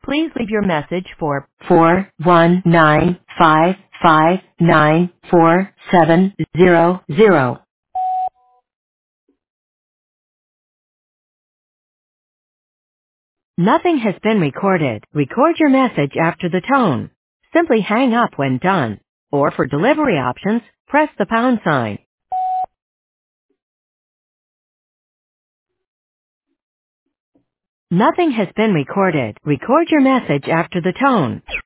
Please leave your message for 419559470. Nothing has been recorded. Record your message after the tone. Simply hang up when done. Or for delivery options, press the pound sign. Nothing has been recorded. Record your message after the tone.